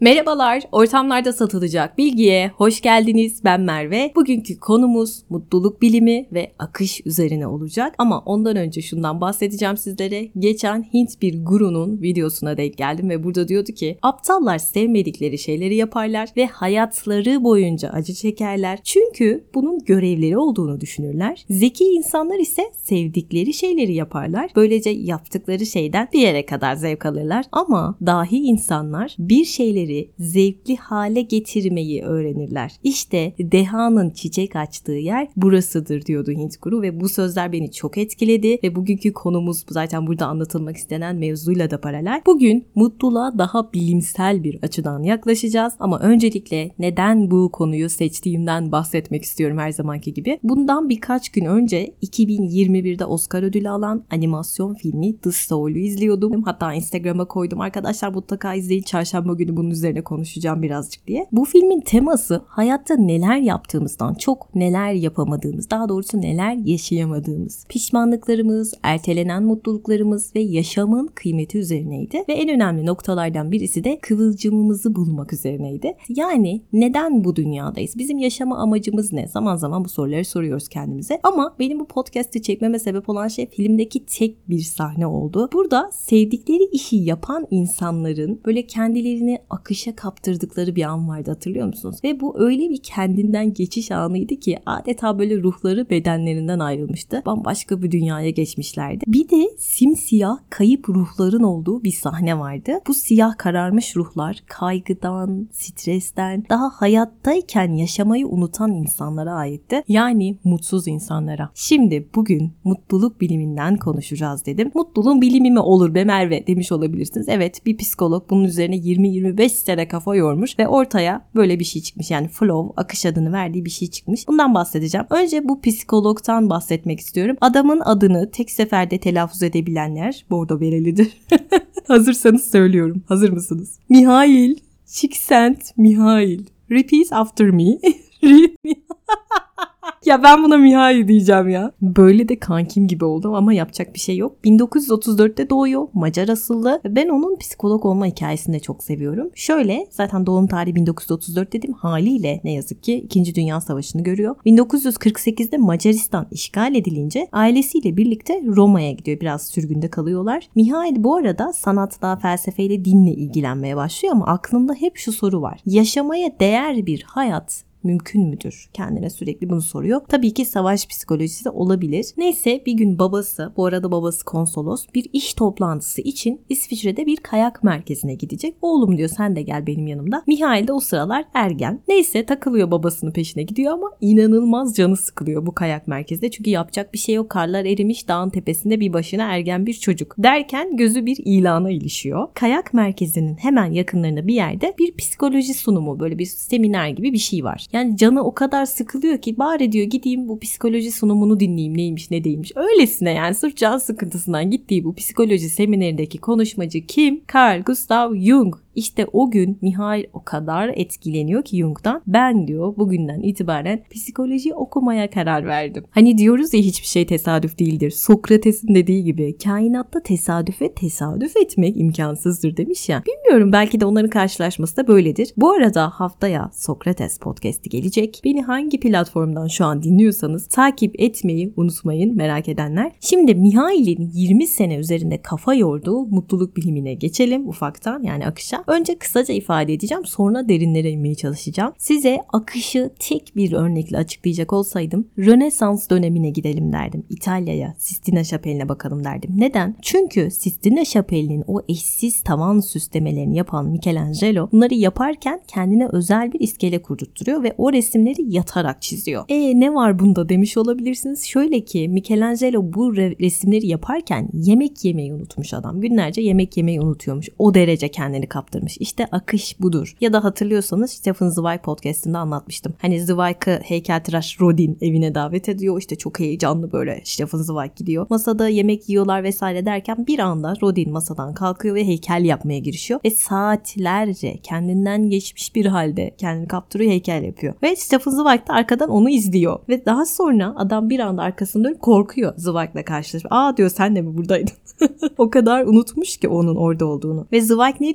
Merhabalar, ortamlarda satılacak bilgiye hoş geldiniz. Ben Merve. Bugünkü konumuz mutluluk bilimi ve akış üzerine olacak. Ama ondan önce şundan bahsedeceğim sizlere. Geçen Hint bir gurunun videosuna denk geldim ve burada diyordu ki aptallar sevmedikleri şeyleri yaparlar ve hayatları boyunca acı çekerler. Çünkü bunun görevleri olduğunu düşünürler. Zeki insanlar ise sevdikleri şeyleri yaparlar. Böylece yaptıkları şeyden bir yere kadar zevk alırlar. Ama dahi insanlar bir şeyleri zevkli hale getirmeyi öğrenirler. İşte dehanın çiçek açtığı yer burasıdır diyordu Hint guru ve bu sözler beni çok etkiledi ve bugünkü konumuz zaten burada anlatılmak istenen mevzuyla da paralel. Bugün mutluluğa daha bilimsel bir açıdan yaklaşacağız ama öncelikle neden bu konuyu seçtiğimden bahsetmek istiyorum her zamanki gibi. Bundan birkaç gün önce 2021'de Oscar ödülü alan animasyon filmi The Soul'u izliyordum. Hatta Instagram'a koydum. Arkadaşlar mutlaka izleyin. Çarşamba günü bunun üzerine konuşacağım birazcık diye. Bu filmin teması hayatta neler yaptığımızdan çok neler yapamadığımız, daha doğrusu neler yaşayamadığımız, pişmanlıklarımız, ertelenen mutluluklarımız ve yaşamın kıymeti üzerineydi. Ve en önemli noktalardan birisi de kıvılcımımızı bulmak üzerineydi. Yani neden bu dünyadayız? Bizim yaşama amacımız ne? Zaman zaman bu soruları soruyoruz kendimize. Ama benim bu podcast'ı çekmeme sebep olan şey filmdeki tek bir sahne oldu. Burada sevdikleri işi yapan insanların böyle kendilerini akışa kaptırdıkları bir an vardı, hatırlıyor musunuz? Ve bu öyle bir kendinden geçiş anıydı ki adeta böyle ruhları bedenlerinden ayrılmıştı. Bambaşka bir dünyaya geçmişlerdi. Bir de simsiyah kayıp ruhların olduğu bir sahne vardı. Bu siyah kararmış ruhlar kaygıdan, stresten, daha hayattayken yaşamayı unutan insanlara aitti. Yani mutsuz insanlara. Şimdi bugün mutluluk biliminden konuşacağız dedim. Mutluluğun bilimi mi olur be Merve demiş olabilirsiniz. Evet, bir psikolog bunun üzerine 20-25 sene kafa yormuş ve ortaya böyle bir şey çıkmış. Yani flow, akış adını verdiği bir şey çıkmış. Bundan bahsedeceğim. Önce bu psikologtan bahsetmek istiyorum. Adamın adını tek seferde telaffuz edebilenler bordo berelidir. Hazırsanız söylüyorum. Hazır mısınız? Mihail Csikszentmihalyi. Repeat after me. Ya ben buna Mihail diyeceğim ya. Böyle de kankim gibi oldum ama yapacak bir şey yok. 1934'te doğuyor. Macar asıllı. Ben onun psikolog olma hikayesini de çok seviyorum. Şöyle, zaten doğum tarihi 1934 dedim. Haliyle ne yazık ki 2. Dünya Savaşı'nı görüyor. 1948'de Macaristan işgal edilince ailesiyle birlikte Roma'ya gidiyor. Biraz sürgünde kalıyorlar. Mihail bu arada sanatla, felsefeyle, dinle ilgilenmeye başlıyor ama aklında hep şu soru var. Yaşamaya değer bir hayat mümkün müdür? Kendine sürekli bunu soruyor. Tabii ki savaş psikolojisi de olabilir. Neyse bir gün babası, bu arada babası konsolos, bir iş toplantısı için İsviçre'de bir kayak merkezine gidecek. Oğlum diyor, sen de gel benim yanımda. Mihail de o sıralar ergen. Neyse takılıyor, babasının peşine gidiyor ama inanılmaz canı sıkılıyor bu kayak merkezinde. Çünkü yapacak bir şey yok. Karlar erimiş, dağın tepesinde bir başına ergen bir çocuk. Derken gözü bir ilana ilişiyor. Kayak merkezinin hemen yakınlarında bir yerde bir psikoloji sunumu, böyle bir seminer gibi bir şey var. Yani canı o kadar sıkılıyor ki bari diyor gideyim bu psikoloji sunumunu dinleyeyim, neymiş ne değilmiş. Öylesine yani sırf can sıkıntısından gittiği bu psikoloji seminerindeki konuşmacı kim? Carl Gustav Jung. İşte o gün Mihail o kadar etkileniyor ki Jung'dan. Ben diyor bugünden itibaren psikoloji okumaya karar verdim. Hani diyoruz ya hiçbir şey tesadüf değildir. Sokrates'in dediği gibi kainatta tesadüfe tesadüf etmek imkansızdır demiş ya. Bilmiyorum, belki de onların karşılaşması da böyledir. Bu arada haftaya Sokrates podcast'i gelecek. Beni hangi platformdan şu an dinliyorsanız takip etmeyi unutmayın, merak edenler. Şimdi Mihail'in 20 sene üzerinde kafa yorduğu mutluluk bilimine geçelim ufaktan, yani akışa. Önce kısaca ifade edeceğim, sonra derinlere inmeye çalışacağım. Size akışı tek bir örnekle açıklayacak olsaydım Rönesans dönemine gidelim derdim. İtalya'ya, Sistina Şapeli'ne bakalım derdim. Neden? Çünkü Sistina Şapeli'nin o eşsiz tavan süslemelerini yapan Michelangelo bunları yaparken kendine özel bir iskele kurdurtturuyor ve o resimleri yatarak çiziyor. Ne var bunda demiş olabilirsiniz. Şöyle ki Michelangelo bu resimleri yaparken yemek yemeyi unutmuş adam. Günlerce yemek yemeyi unutuyormuş. O derece kendini kaptırmış. İşte akış budur. Ya da hatırlıyorsanız Stefan Zweig podcast'ında anlatmıştım. Hani Zweig'ı heykeltıraş Rodin evine davet ediyor. İşte çok heyecanlı böyle Stefan Zweig gidiyor. Masada yemek yiyorlar vesaire derken bir anda Rodin masadan kalkıyor ve heykel yapmaya girişiyor. Ve saatlerce kendinden geçmiş bir halde kendini kaptırıyor, heykel yapıyor. Ve Stefan Zweig de arkadan onu izliyor. Ve daha sonra adam bir anda arkasını dönüp korkuyor Zweig'la karşılaşıp. Aa diyor, sen de mi buradaydın? O kadar unutmuş ki onun orada olduğunu. Ve Zweig ne diyordu o an?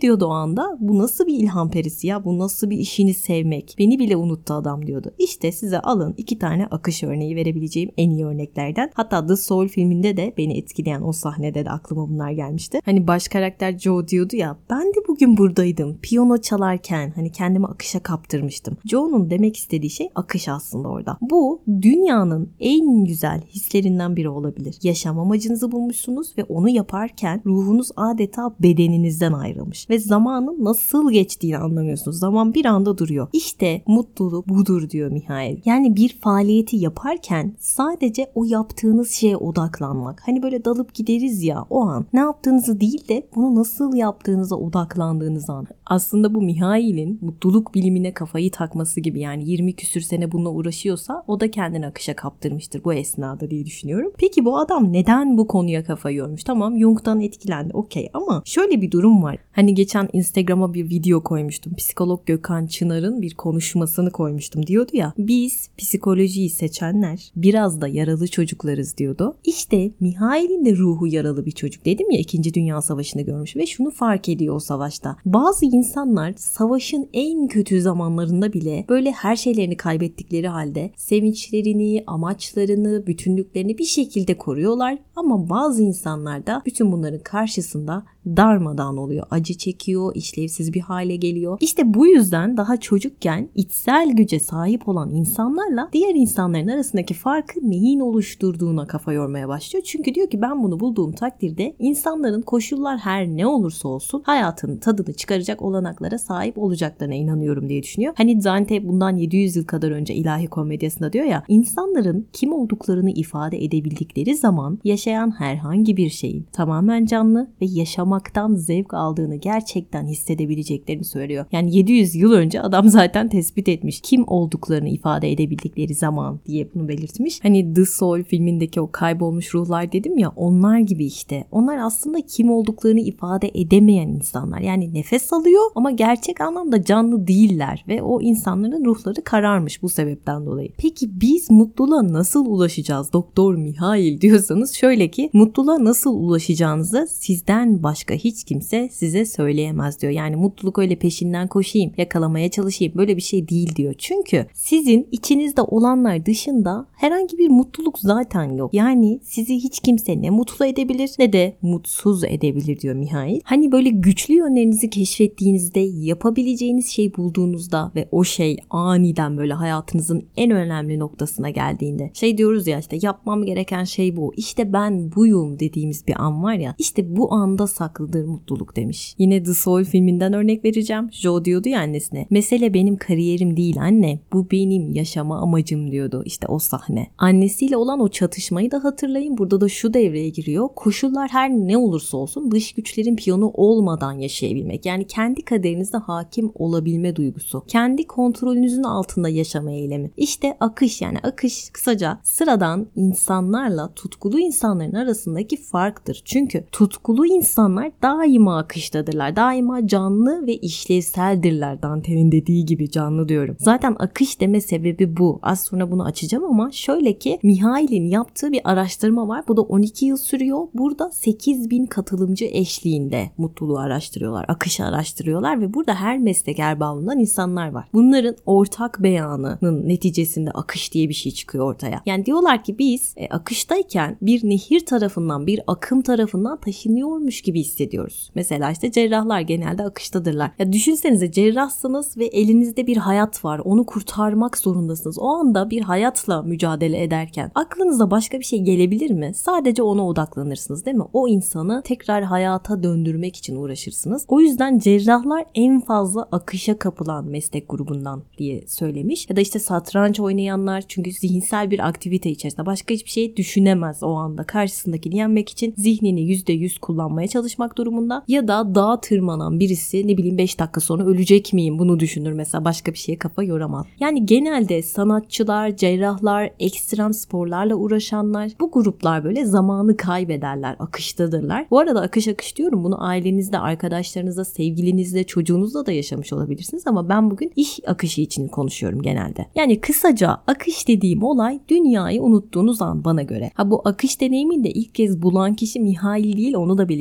anda bu nasıl bir ilham perisi ya, bu nasıl bir işini sevmek, beni bile unuttu adam diyordu. İşte size alın 2 tane akış örneği verebileceğim en iyi örneklerden. Hatta The Soul filminde de beni etkileyen o sahnede de aklıma bunlar gelmişti. Hani baş karakter Joe diyordu ya, ben de bugün buradaydım piyano çalarken, hani kendimi akışa kaptırmıştım. Joe'nun demek istediği şey akış aslında orada. Bu dünyanın en güzel hislerinden biri olabilir. Yaşam amacınızı bulmuşsunuz ve onu yaparken ruhunuz adeta bedeninizden ayrılmış ve zamanın nasıl geçtiğini anlamıyorsunuz. Zaman bir anda duruyor. İşte mutluluk budur diyor Mihail. Yani bir faaliyeti yaparken sadece o yaptığınız şeye odaklanmak. Hani böyle dalıp gideriz ya, o an ne yaptığınızı değil de bunu nasıl yaptığınıza odaklandığınız an. Aslında bu Mihail'in mutluluk bilimine kafayı takması gibi, yani 20 küsür sene bununla uğraşıyorsa o da kendini akışa kaptırmıştır bu esnada diye düşünüyorum. Peki bu adam neden bu konuya kafa yormuş? Tamam, Jung'dan etkilendi, okey, ama şöyle bir durum var. Hani geçen Instagram'a bir video koymuştum. Psikolog Gökhan Çınar'ın bir konuşmasını koymuştum. Diyordu ya, biz psikolojiyi seçenler biraz da yaralı çocuklarız diyordu. İşte Mihail'in de ruhu yaralı bir çocuk. Dedim ya, 2. Dünya Savaşı'nı görmüş ve şunu fark ediyor o savaşta. Bazı insanlar savaşın en kötü zamanlarında bile böyle her şeylerini kaybettikleri halde sevinçlerini, amaçlarını, bütünlüklerini bir şekilde koruyorlar. Ama bazı insanlar da bütün bunların karşısında darmadağın oluyor. Acı çekiyor, işlevsiz bir hale geliyor. İşte bu yüzden daha çocukken içsel güce sahip olan insanlarla diğer insanların arasındaki farkı neyin oluşturduğuna kafa yormaya başlıyor. Çünkü diyor ki, ben bunu bulduğum takdirde insanların koşullar her ne olursa olsun hayatının tadını çıkaracak olanaklara sahip olacaklarına inanıyorum diye düşünüyor. Hani Dante bundan 700 yıl kadar önce İlahi Komedyası'nda diyor ya, insanların kim olduklarını ifade edebildikleri zaman yaşayan herhangi bir şeyin tamamen canlı ve yaşamaktan zevk aldığını gerçekten hissedebileceklerini söylüyor. Yani 700 yıl önce adam zaten tespit etmiş kim olduklarını ifade edebildikleri zaman diye bunu belirtmiş. Hani The Soul filmindeki o kaybolmuş ruhlar dedim ya, onlar gibi işte. Onlar aslında kim olduklarını ifade edemeyen insanlar. Yani nefes alıyor ama gerçek anlamda canlı değiller ve o insanların ruhları kararmış bu sebepten dolayı. Peki biz mutluluğa nasıl ulaşacağız Doktor Mihail diyorsanız, şöyle ki, mutluluğa nasıl ulaşacağınızı sizden başka hiç kimse size söyleyemez diyor. Yani mutluluk öyle peşinden koşayım, yakalamaya çalışayım, böyle bir şey değil diyor. Çünkü sizin içinizde olanlar dışında herhangi bir mutluluk zaten yok. Yani sizi hiç kimse ne mutlu edebilir ne de mutsuz edebilir diyor Mihail. Hani böyle güçlü yönlerinizi keşfettiğinizde, yapabileceğiniz şey bulduğunuzda ve o şey aniden böyle hayatınızın en önemli noktasına geldiğinde, şey diyoruz ya, işte yapmam gereken şey bu, İşte ben buyum dediğimiz bir an var ya, işte bu anda saklıdır mutluluk demiş. Yine The Soul filminden örnek vereceğim. Joe diyordu ya annesine, mesele benim kariyerim değil anne, bu benim yaşama amacım diyordu. İşte o sahne. Annesiyle olan o çatışmayı da hatırlayın. Burada da şu devreye giriyor. Koşullar her ne olursa olsun dış güçlerin piyonu olmadan yaşayabilmek. Yani kendi kaderinizde hakim olabilme duygusu. Kendi kontrolünüzün altında yaşama eylemi. İşte akış, yani akış kısaca sıradan insanlarla tutkulu insanların arasındaki farktır. Çünkü tutkulu insanlar daima akıştadırlar. Daima canlı ve işlevseldirler. Dante'nin dediği gibi canlı diyorum. Zaten akış deme sebebi bu. Az sonra bunu açacağım ama şöyle ki, Mihail'in yaptığı bir araştırma var. Bu da 12 yıl sürüyor. Burada 8.000 katılımcı eşliğinde mutluluğu araştırıyorlar. Akışı araştırıyorlar ve burada her meslek erbabından insanlar var. Bunların ortak beyanının neticesinde akış diye bir şey çıkıyor ortaya. Yani diyorlar ki biz akıştayken bir nehir tarafından, bir akım tarafından taşınıyormuş gibi hissediyoruz. Mesela işte cerrahlar genelde akıştadırlar. Ya düşünsenize, cerrahsınız ve elinizde bir hayat var. Onu kurtarmak zorundasınız. O anda bir hayatla mücadele ederken aklınıza başka bir şey gelebilir mi? Sadece ona odaklanırsınız değil mi? O insanı tekrar hayata döndürmek için uğraşırsınız. O yüzden cerrahlar en fazla akışa kapılan meslek grubundan diye söylemiş. Ya da işte satranç oynayanlar, çünkü zihinsel bir aktivite içerisinde başka hiçbir şey düşünemez o anda. Karşısındakini yenmek için zihnini %100 kullanmaya çalışmak durumunda. Ya da dağa tırmanan birisi, ne bileyim 5 dakika sonra ölecek miyim bunu düşünür mesela, başka bir şeye kafa yoramaz. Yani genelde sanatçılar, cerrahlar, ekstrem sporlarla uğraşanlar, bu gruplar böyle zamanı kaybederler, akıştadırlar. Bu arada akış diyorum, bunu ailenizde, arkadaşlarınızla, sevgilinizle, çocuğunuzla da yaşamış olabilirsiniz ama ben bugün iş akışı için konuşuyorum genelde. Yani kısaca akış dediğim olay dünyayı unuttuğunuz an bana göre. Bu akış deneyimini de ilk kez bulan kişi Mihail değil, onu da belirteyim.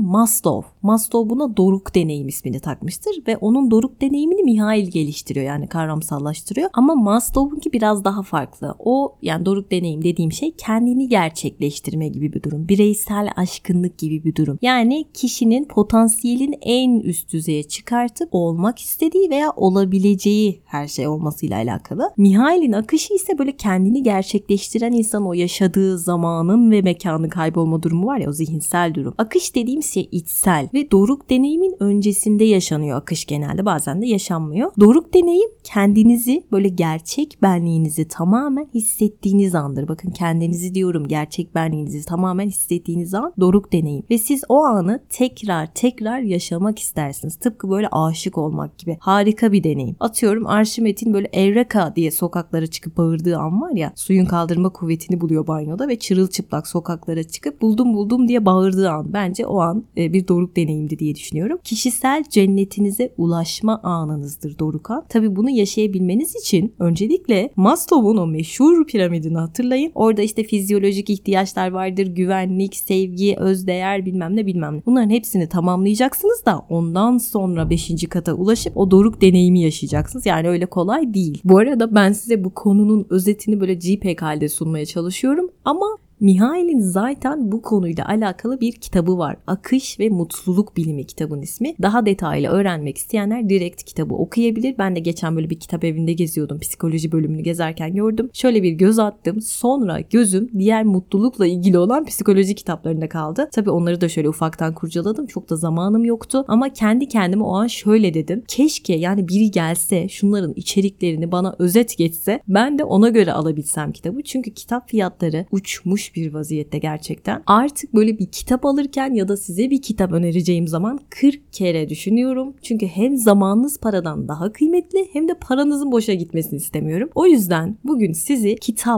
Maslow. Maslow buna doruk deneyim ismini takmıştır ve onun doruk deneyimini Mihail geliştiriyor, yani kavramsallaştırıyor. Ama Maslow'unki biraz daha farklı. O, yani doruk deneyim dediğim şey kendini gerçekleştirme gibi bir durum. Bireysel aşkınlık gibi bir durum. Yani kişinin potansiyelin en üst düzeye çıkartıp olmak istediği veya olabileceği her şey olmasıyla alakalı. Mihail'in akışı ise böyle kendini gerçekleştiren insan o yaşadığı zamanın ve mekanın kaybolma durumu var ya, o zihinsel durum. Akış dediğim şey içsel ve doruk deneyimin öncesinde yaşanıyor akış genelde, bazen de yaşanmıyor. Doruk deneyim kendinizi böyle gerçek benliğinizi tamamen hissettiğiniz andır. Bakın kendinizi diyorum, gerçek benliğinizi tamamen hissettiğiniz an doruk deneyim. Ve siz o anı tekrar yaşamak istersiniz. Tıpkı böyle aşık olmak gibi. Harika bir deneyim. Atıyorum Arşimet'in böyle Evreka diye sokaklara çıkıp bağırdığı an var ya, suyun kaldırma kuvvetini buluyor banyoda ve çırılçıplak sokaklara çıkıp buldum diye bağırdığı an. Bence o an bir doruk deneyimdi diye düşünüyorum. Kişisel cennetinize ulaşma anınızdır doruk an. Tabii bunu yaşayabilmeniz için öncelikle Maslow'un o meşhur piramidini hatırlayın. Orada işte fizyolojik ihtiyaçlar vardır. Güvenlik, sevgi, özdeğer, bilmem ne. Bunların hepsini tamamlayacaksınız da ondan sonra 5. kata ulaşıp o doruk deneyimi yaşayacaksınız. Yani öyle kolay değil. Bu arada ben size bu konunun özetini böyle JPEG halde sunmaya çalışıyorum ama Mihail'in zaten bu konuyla alakalı bir kitabı var. Akış ve Mutluluk Bilimi kitabın ismi. Daha detaylı öğrenmek isteyenler direkt kitabı okuyabilir. Ben de geçen böyle bir kitap evinde geziyordum. Psikoloji bölümünü gezerken gördüm. Şöyle bir göz attım. Sonra gözüm diğer mutlulukla ilgili olan psikoloji kitaplarında kaldı. Tabii onları da şöyle ufaktan kurcaladım. Çok da zamanım yoktu. Ama kendi kendime o an şöyle dedim. Keşke yani biri gelse şunların içeriklerini bana özet geçse, ben de ona göre alabilsem kitabı. Çünkü kitap fiyatları uçmuş bir vaziyette gerçekten. Artık böyle bir kitap alırken ya da size bir kitap önereceğim zaman 40 kere düşünüyorum. Çünkü hem zamanınız paradan daha kıymetli hem de paranızın boşa gitmesini istemiyorum. O yüzden bugün sizi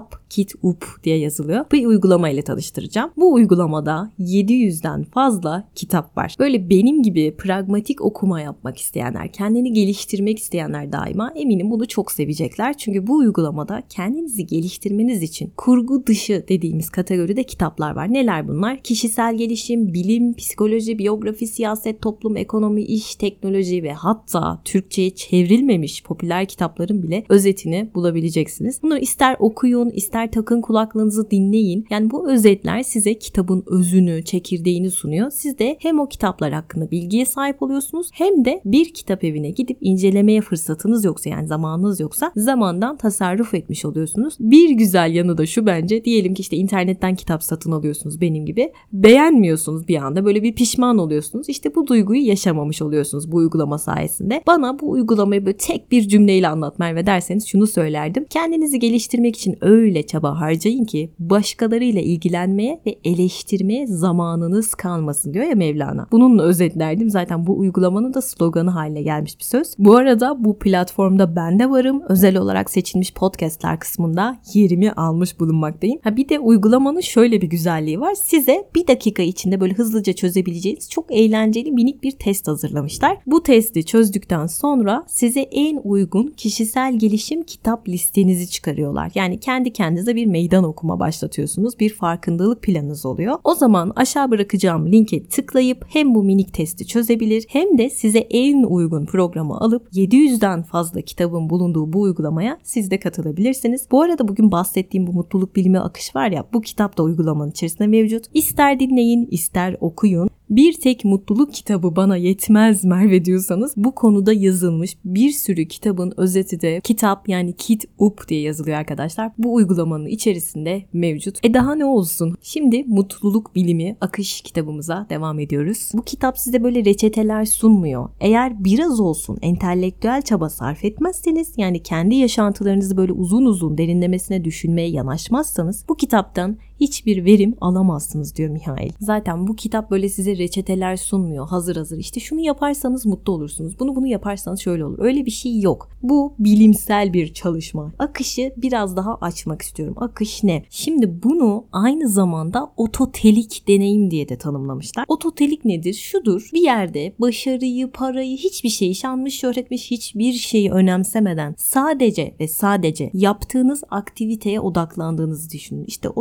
Kitup diye yazılıyor. Bir uygulama ile tanıştıracağım. Bu uygulamada 700'den fazla kitap var. Böyle benim gibi pragmatik okuma yapmak isteyenler, kendini geliştirmek isteyenler daima eminim bunu çok sevecekler. Çünkü bu uygulamada kendinizi geliştirmeniz için kurgu dışı dediğimiz kategoride kitaplar var. Neler bunlar? Kişisel gelişim, bilim, psikoloji, biyografi, siyaset, toplum, ekonomi, iş, teknoloji ve hatta Türkçe'ye çevrilmemiş popüler kitapların bile özetini bulabileceksiniz. Bunu ister okuyun, ister takın kulaklığınızı dinleyin. Yani bu özetler size kitabın özünü, çekirdeğini sunuyor. Siz de hem o kitaplar hakkında bilgiye sahip oluyorsunuz hem de bir kitap evine gidip incelemeye fırsatınız yoksa, yani zamanınız yoksa, zamandan tasarruf etmiş oluyorsunuz. Bir güzel yanı da şu bence. Diyelim ki işte internetten kitap satın alıyorsunuz benim gibi. Beğenmiyorsunuz bir anda, böyle bir pişman oluyorsunuz. İşte bu duyguyu yaşamamış oluyorsunuz bu uygulama sayesinde. Bana bu uygulamayı böyle tek bir cümleyle anlat Merve derseniz şunu söylerdim. Kendinizi geliştirmek için öyle çaba harcayın ki başkalarıyla ilgilenmeye ve eleştirmeye zamanınız kalmasın diyor ya Mevlana. Bununla özetlerdim. Zaten bu uygulamanın da sloganı haline gelmiş bir söz. Bu arada bu platformda ben de varım. Özel olarak seçilmiş podcastler kısmında yerimi almış bulunmaktayım. Bir de uygulamanın şöyle bir güzelliği var. Size 1 dakika içinde böyle hızlıca çözebileceğiniz çok eğlenceli minik bir test hazırlamışlar. Bu testi çözdükten sonra size en uygun kişisel gelişim kitap listenizi çıkarıyorlar. Yani kendi kendinize bir meydan okuma başlatıyorsunuz. Bir farkındalık planınız oluyor. O zaman aşağı bırakacağım linke tıklayıp hem bu minik testi çözebilir hem de size en uygun programı alıp 700'den fazla kitabın bulunduğu bu uygulamaya siz de katılabilirsiniz. Bu arada bugün bahsettiğim bu mutluluk bilimi akış var ya, bu kitap da uygulamanın içerisinde mevcut. İster dinleyin, ister okuyun. Bir tek mutluluk kitabı bana yetmez Merve diyorsanız bu konuda yazılmış bir sürü kitabın özeti de kitap, yani Kitup diye yazılıyor arkadaşlar. Bu uygulamanın içerisinde mevcut. Daha ne olsun? Şimdi mutluluk bilimi akış kitabımıza devam ediyoruz. Bu kitap size böyle reçeteler sunmuyor. Eğer biraz olsun entelektüel çaba sarf etmezseniz, yani kendi yaşantılarınızı böyle uzun uzun derinlemesine düşünmeye yanaşmazsanız bu kitaptan hiçbir verim alamazsınız diyor Mihail. Zaten bu kitap böyle size reçeteler sunmuyor. Hazır işte şunu yaparsanız mutlu olursunuz. Bunu yaparsanız şöyle olur. Öyle bir şey yok. Bu bilimsel bir çalışma. Akışı biraz daha açmak istiyorum. Akış ne? Şimdi bunu aynı zamanda ototelik deneyim diye de tanımlamışlar. Ototelik nedir? Şudur. Bir yerde başarıyı, parayı, hiçbir şeyi, şanmış, şöhretmiş hiçbir şeyi önemsemeden sadece ve sadece yaptığınız aktiviteye odaklandığınızı düşünün. İşte ototelik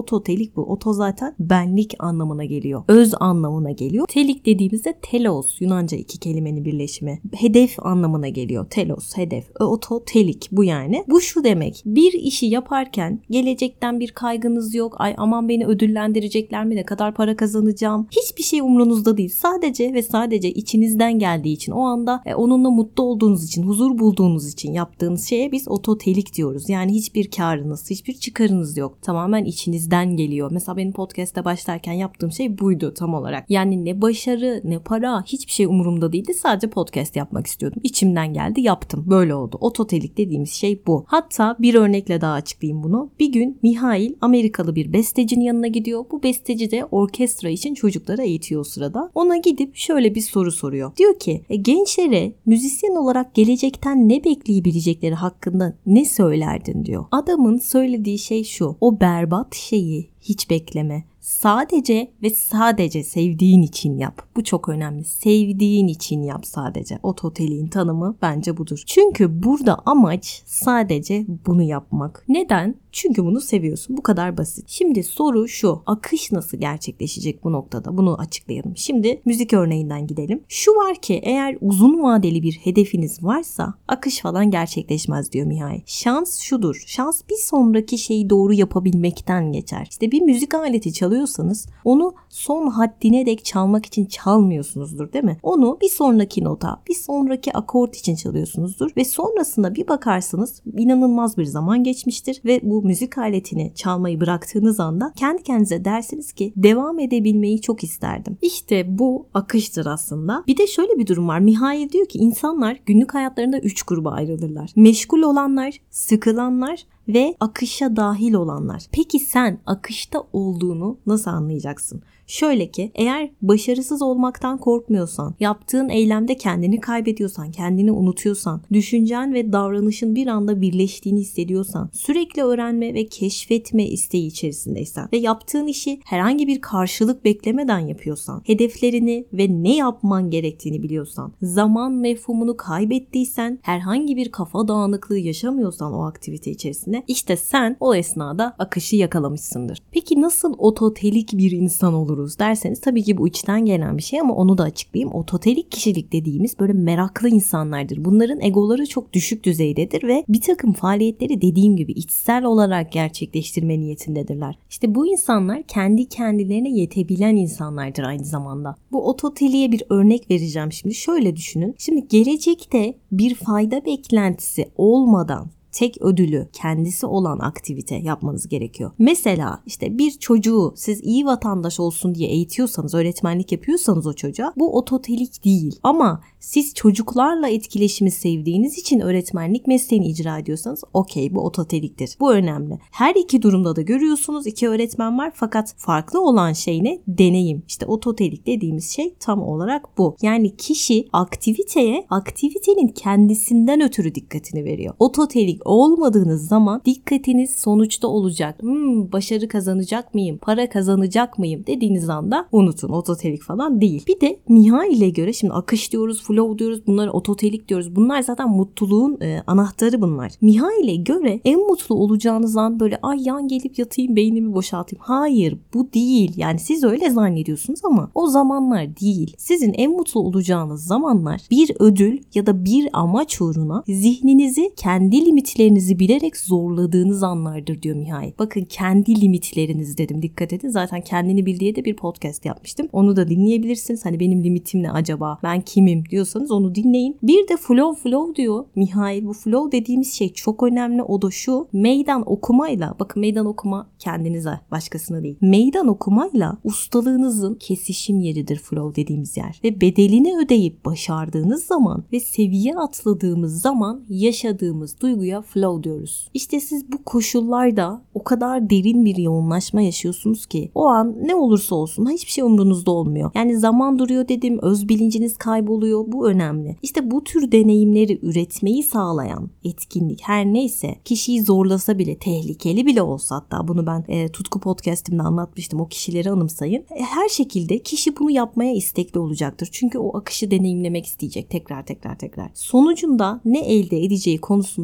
ototelik bu. Oto zaten benlik anlamına geliyor. Öz anlamına geliyor. Telik dediğimizde telos, Yunanca iki kelimenin birleşimi. Hedef anlamına geliyor. Telos, hedef. Ototelik bu yani. Bu şu demek. Bir işi yaparken gelecekten bir kaygınız yok. Ay aman beni ödüllendirecekler mi? Ne kadar para kazanacağım? Hiçbir şey umrunuzda değil. Sadece ve sadece içinizden geldiği için, o anda onunla mutlu olduğunuz için, huzur bulduğunuz için yaptığınız şeye biz ototelik diyoruz. Yani hiçbir karınız, hiçbir çıkarınız yok. Tamamen içinizden geliyor. Mesela benim podcast'te başlarken yaptığım şey buydu tam olarak. Yani ne başarı, ne para, hiçbir şey umurumda değildi. Sadece podcast yapmak istiyordum. İçimden geldi, yaptım. Böyle oldu. Ototelik dediğimiz şey bu. Hatta bir örnekle daha açıklayayım bunu. Bir gün Mihail Amerikalı bir bestecinin yanına gidiyor. Bu besteci de orkestra için çocuklara eğitiyor o sırada. Ona gidip şöyle bir soru soruyor. Diyor ki gençlere müzisyen olarak gelecekten ne bekleyebilecekleri hakkında ne söylerdin diyor. Adamın söylediği şey şu: o berbat şeyi hiç bekleme. Sadece ve sadece sevdiğin için yap. Bu çok önemli. Sevdiğin için yap sadece. Ototeliğin tanımı bence budur. Çünkü burada amaç sadece bunu yapmak. Neden? Çünkü bunu seviyorsun. Bu kadar basit. Şimdi soru şu: akış nasıl gerçekleşecek bu noktada? Bunu açıklayalım. Şimdi müzik örneğinden gidelim. Şu var ki, eğer uzun vadeli bir hedefiniz varsa akış falan gerçekleşmez diyor Mihail. Şans şudur. Şans bir sonraki şeyi doğru yapabilmekten geçer. İşte bir müzik aleti çalıyorsanız onu son haddine dek çalmak için çalmıyorsunuzdur, değil mi? Onu bir sonraki nota, bir sonraki akort için çalıyorsunuzdur ve sonrasında bir bakarsınız inanılmaz bir zaman geçmiştir ve bu müzik aletini çalmayı bıraktığınız anda kendi kendinize dersiniz ki devam edebilmeyi çok isterdim. İşte bu akıştır aslında. Bir de şöyle bir durum var. Mihail diyor ki insanlar günlük hayatlarında 3 gruba ayrılırlar. Meşgul olanlar, sıkılanlar ve akışa dahil olanlar. Peki sen akışta olduğunu nasıl anlayacaksın? Şöyle ki, eğer başarısız olmaktan korkmuyorsan, yaptığın eylemde kendini kaybediyorsan, kendini unutuyorsan, düşüncen ve davranışın bir anda birleştiğini hissediyorsan, sürekli öğrenme ve keşfetme isteği içerisindeysen ve yaptığın işi herhangi bir karşılık beklemeden yapıyorsan, hedeflerini ve ne yapman gerektiğini biliyorsan, zaman mefhumunu kaybettiysen, herhangi bir kafa dağınıklığı yaşamıyorsan o aktivite içerisinde, işte sen o esnada akışı yakalamışsındır. Peki nasıl ototelik bir insan olur derseniz, tabii ki bu içten gelen bir şey ama onu da açıklayayım. Ototelik kişilik dediğimiz böyle meraklı insanlardır. Bunların egoları çok düşük düzeydedir ve bir takım faaliyetleri dediğim gibi içsel olarak gerçekleştirme niyetindedirler. İşte bu insanlar kendi kendilerine yetebilen insanlardır aynı zamanda. Bu ototeliğe bir örnek vereceğim şimdi. Şöyle düşünün. Şimdi gelecekte bir fayda beklentisi olmadan tek ödülü kendisi olan aktivite yapmanız gerekiyor. Mesela işte bir çocuğu siz iyi vatandaş olsun diye eğitiyorsanız, öğretmenlik yapıyorsanız o çocuğa, bu ototelik değil. Ama siz çocuklarla etkileşimi sevdiğiniz için öğretmenlik mesleğini icra ediyorsanız okey, bu ototeliktir. Bu önemli. Her iki durumda da görüyorsunuz, iki öğretmen var fakat farklı olan şey ne? Deneyim. İşte ototelik dediğimiz şey tam olarak bu. Yani kişi aktiviteye, aktivitenin kendisinden ötürü dikkatini veriyor. Ototelik olmadığınız zaman dikkatiniz sonuçta olacak. Başarı kazanacak mıyım? Para kazanacak mıyım? Dediğiniz anda unutun. Ototelik falan değil. Bir de Mihail'e göre, şimdi akış diyoruz, flow diyoruz, bunlara ototelik diyoruz. Bunlar zaten mutluluğun anahtarı bunlar. Mihail'e göre en mutlu olacağınız an böyle ay yan gelip yatayım, beynimi boşaltayım. Hayır, bu değil. Yani siz öyle zannediyorsunuz ama o zamanlar değil. Sizin en mutlu olacağınız zamanlar bir ödül ya da bir amaç uğruna zihninizi kendi limitlerinizi bilerek zorladığınız anlardır diyor Mihail. Bakın, kendi limitleriniz dedim, dikkat edin. Zaten kendini bil diye de bir podcast yapmıştım. Onu da dinleyebilirsiniz. Hani benim limitim ne acaba? Ben kimim diyorsanız onu dinleyin. Bir de flow diyor Mihail. Bu flow dediğimiz şey çok önemli. O da şu: meydan okumayla, bakın meydan okuma kendinize, başkasına değil. Meydan okumayla ustalığınızın kesişim yeridir flow dediğimiz yer. Ve bedelini ödeyip başardığınız zaman ve seviye atladığımız zaman yaşadığımız duyguya flow diyoruz. İşte siz bu koşullarda o kadar derin bir yoğunlaşma yaşıyorsunuz ki o an ne olursa olsun hiçbir şey umrunuzda olmuyor. Yani zaman duruyor dedim, öz bilinciniz kayboluyor. Bu önemli. İşte bu tür deneyimleri üretmeyi sağlayan etkinlik her neyse, kişiyi zorlasa bile, tehlikeli bile olsa, hatta bunu ben Tutku podcastimde anlatmıştım, o kişileri anımsayın. Her şekilde kişi bunu yapmaya istekli olacaktır. Çünkü o akışı deneyimlemek isteyecek tekrar. Sonucunda ne elde edeceği konusunda hiç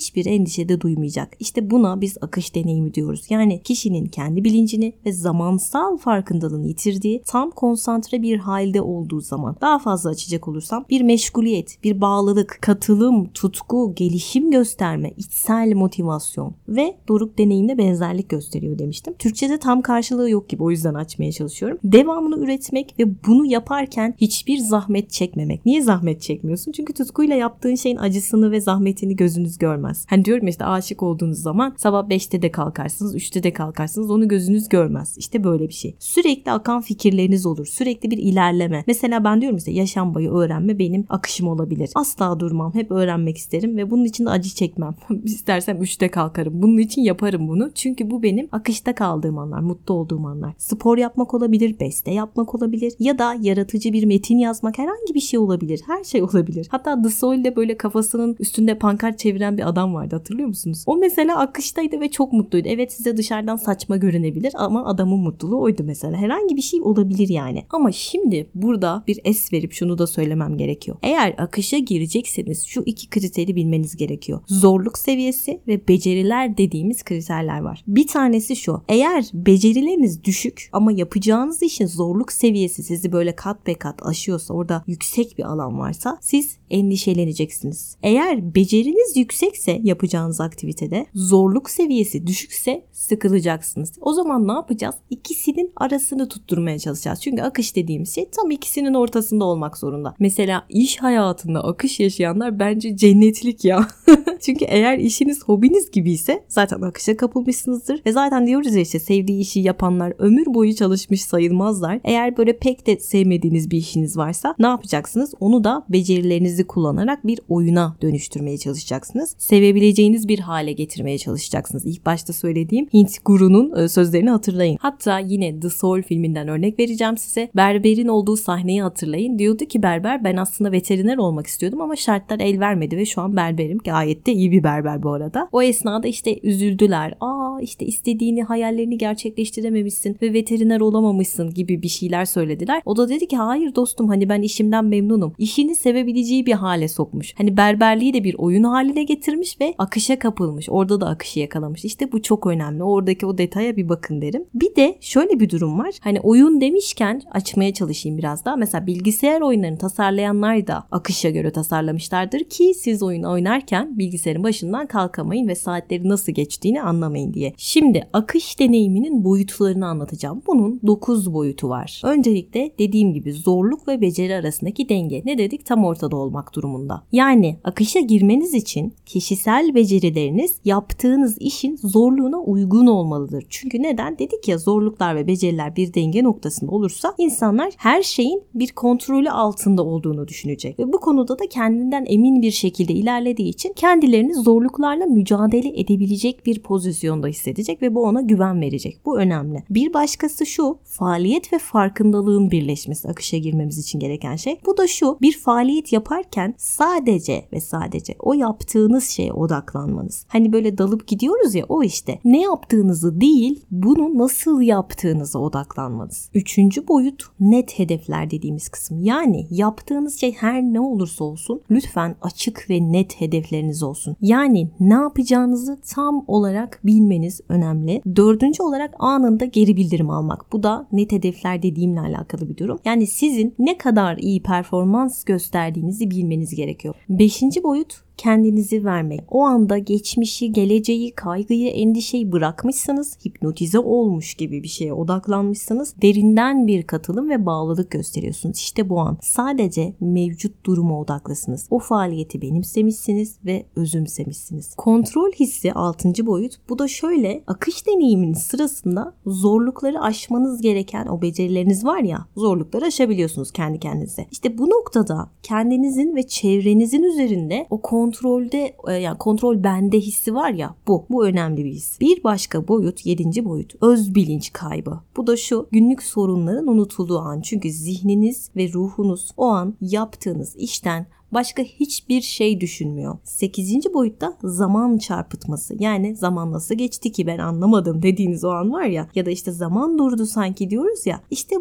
hiçbir endişe de duymayacak. İşte buna biz akış deneyimi diyoruz. Yani kişinin kendi bilincini ve zamansal farkındalığını yitirdiği, tam konsantre bir halde olduğu zaman. Daha fazla açacak olursam bir meşguliyet, bir bağlılık, katılım, tutku, gelişim gösterme, içsel motivasyon ve doruk deneyimle benzerlik gösteriyor demiştim. Türkçe'de tam karşılığı yok gibi, o yüzden açmaya çalışıyorum. Devamını üretmek ve bunu yaparken hiçbir zahmet çekmemek. Niye zahmet çekmiyorsun? Çünkü tutkuyla yaptığın şeyin acısını ve zahmetini gözünüz görmez. Hani diyorum ya, işte aşık olduğunuz zaman sabah 5'te de kalkarsınız, 3'te de kalkarsınız, onu gözünüz görmez. İşte böyle bir şey. Sürekli akan fikirleriniz olur. Sürekli bir ilerleme. Mesela ben diyorum işte, yaşam boyu öğrenme benim akışım olabilir. Asla durmam. Hep öğrenmek isterim ve bunun için de acı çekmem. İstersem 3'te kalkarım. Bunun için yaparım bunu. Çünkü bu benim akışta kaldığım anlar, mutlu olduğum anlar. Spor yapmak olabilir, beste yapmak olabilir ya da yaratıcı bir metin yazmak, herhangi bir şey olabilir. Her şey olabilir. Hatta The Soil'de böyle kafasının üstünde pankart çeviren bir adam vardı, hatırlıyor musunuz? O mesela akıştaydı ve çok mutluydu. Evet, size dışarıdan saçma görünebilir ama adamın mutluluğu oydu mesela. Herhangi bir şey olabilir yani. Ama şimdi burada bir es verip şunu da söylemem gerekiyor. Eğer akışa girecekseniz şu iki kriteri bilmeniz gerekiyor. Zorluk seviyesi ve beceriler dediğimiz kriterler var. Bir tanesi şu: eğer becerileriniz düşük ama yapacağınız işin zorluk seviyesi sizi böyle kat be kat aşıyorsa, orada yüksek bir alan varsa, siz endişeleneceksiniz. Eğer beceriniz yüksekse yapacağınız aktivitede, zorluk seviyesi düşükse sıkılacaksınız. O zaman ne yapacağız? İkisinin arasını tutturmaya çalışacağız. Çünkü akış dediğimiz şey tam ikisinin ortasında olmak zorunda. Mesela iş hayatında akış yaşayanlar bence cennetlik ya. Çünkü eğer işiniz hobiniz gibi ise zaten akışa kapılmışsınızdır. Ve zaten diyoruz ya, işte sevdiği işi yapanlar ömür boyu çalışmış sayılmazlar. Eğer böyle pek de sevmediğiniz bir işiniz varsa ne yapacaksınız? Onu da becerilerinizi kullanarak bir oyuna dönüştürmeye çalışacaksınız. Sevebileceğiniz bir hale getirmeye çalışacaksınız. İlk başta söylediğim Hint gurunun sözlerini hatırlayın. Hatta yine The Soul filminden örnek vereceğim size. Berberin olduğu sahneyi hatırlayın. Diyordu ki berber, ben aslında veteriner olmak istiyordum ama şartlar el vermedi ve şu an berberim. Gayet de iyi bir berber bu arada. O esnada işte üzüldüler. İşte istediğini, hayallerini gerçekleştirememişsin ve veteriner olamamışsın gibi bir şeyler söylediler. O da dedi ki, hayır dostum, hani ben işimden memnunum. İşini sevebileceği bir hale sokmuş. Hani berberliği de bir oyun haline getirmiş ve akışa kapılmış. Orada da akışı yakalamış. İşte bu çok önemli. Oradaki o detaya bir bakın derim. Bir de şöyle bir durum var. Hani oyun demişken açmaya çalışayım biraz daha. Mesela bilgisayar oyunlarını tasarlayanlar da akışa göre tasarlamışlardır ki siz oyun oynarken bilgisayarın başından kalkamayın ve saatleri nasıl geçtiğini anlamayın diye. Şimdi akış deneyiminin boyutlarını anlatacağım. Bunun 9 boyutu var. Öncelikle dediğim gibi zorluk ve beceri arasındaki denge. Ne dedik? Tam ortada olmak durumunda. Yani akışa girmeniz için kişisel becerileriniz yaptığınız işin zorluğuna uygun olmalıdır. Çünkü neden? Dedik ya, zorluklar ve beceriler bir denge noktasında olursa insanlar her şeyin bir kontrolü altında olduğunu düşünecek. Ve bu konuda da kendinden emin bir şekilde ilerlediği için kendilerini zorluklarla mücadele edebilecek bir pozisyonda hissedecek ve bu ona güven verecek. Bu önemli. Bir başkası şu: faaliyet ve farkındalığın birleşmesi akışa girmemiz için gereken şey. Bu da şu: bir faaliyet yaparken sadece ve sadece o yaptığınız şeye odaklanmanız. Hani böyle dalıp gidiyoruz ya, o işte. Ne yaptığınızı değil, bunu nasıl yaptığınıza odaklanmanız. Üçüncü boyut net hedefler dediğimiz kısım. Yani yaptığınız şey her ne olursa olsun lütfen açık ve net hedefleriniz olsun. Yani ne yapacağınızı tam olarak bilmeniz önemli. Dördüncü olarak anında geri bildirim almak. Bu da net hedefler dediğimle alakalı bir durum. Yani sizin ne kadar iyi performans gösterdiğinizi bilmeniz gerekiyor. Beşinci boyut kendinizi vermek. O anda geçmişi, geleceği, kaygıyı, endişeyi bırakmışsınız, hipnotize olmuş gibi bir şeye odaklanmışsınız. Derinden bir katılım ve bağlılık gösteriyorsunuz. İşte bu an sadece mevcut duruma odaklısınız. O faaliyeti benimsemişsiniz ve özümsemişsiniz. Kontrol hissi 6. boyut. Bu da şöyle: akış deneyiminin sırasında zorlukları aşmanız gereken o becerileriniz var ya, zorlukları aşabiliyorsunuz kendi kendinize. İşte bu noktada kendinizin ve çevrenizin üzerinde o kontrolde, yani kontrol bende hissi var ya, bu önemli bir his. Bir başka boyut, 7. boyut, öz bilinç kaybı. Bu da şu: günlük sorunların unutulduğu an. Çünkü zihniniz ve ruhunuz o an yaptığınız işten başka hiçbir şey düşünmüyor. 8. boyutta zaman çarpıtması. Yani zaman nasıl geçti ki ben anlamadım dediğiniz o an var ya, ya da işte zaman durdu sanki diyoruz ya, işte bu.